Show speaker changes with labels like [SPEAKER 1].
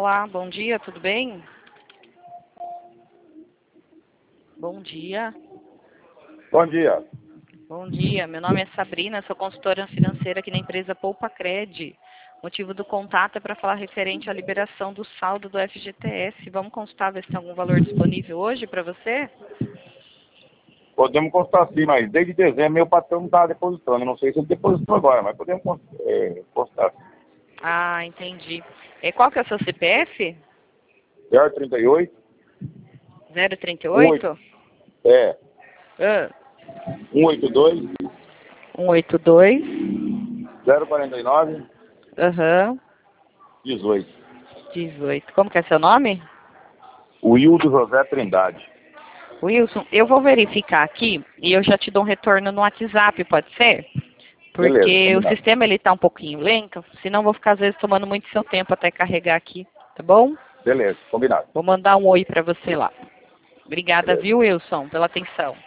[SPEAKER 1] Olá, bom dia, tudo bem? Bom dia.
[SPEAKER 2] Bom dia.
[SPEAKER 1] Bom dia, meu nome é Sabrina, sou consultora financeira aqui na empresa Poupa Cred. O motivo do contato é para falar referente à liberação do saldo do FGTS. Vamos consultar ver se tem algum valor disponível hoje para você?
[SPEAKER 2] Podemos constar sim, mas desde dezembro meu patrão não está depositando. Eu não sei se ele depositou agora, mas podemos constar.
[SPEAKER 1] Ah, entendi. Qual que é o seu CPF?
[SPEAKER 2] 038
[SPEAKER 1] 038?
[SPEAKER 2] é,
[SPEAKER 1] Ah,
[SPEAKER 2] 182
[SPEAKER 1] 182.
[SPEAKER 2] 049
[SPEAKER 1] Aham.
[SPEAKER 2] 18.
[SPEAKER 1] 18. Como que é seu nome?
[SPEAKER 2] Wildo José Trindade.
[SPEAKER 1] Wilson, eu vou verificar aqui e eu já te dou um retorno no WhatsApp, pode ser?
[SPEAKER 2] Beleza,
[SPEAKER 1] Porque o
[SPEAKER 2] combinado.
[SPEAKER 1] sistema ele tá um pouquinho lento, senão eu vou ficar às vezes tomando muito seu tempo até carregar aqui, tá bom?
[SPEAKER 2] Beleza, combinado.
[SPEAKER 1] Vou mandar um oi para você lá. Obrigada,
[SPEAKER 2] Beleza.
[SPEAKER 1] viu, Wilson, pela atenção.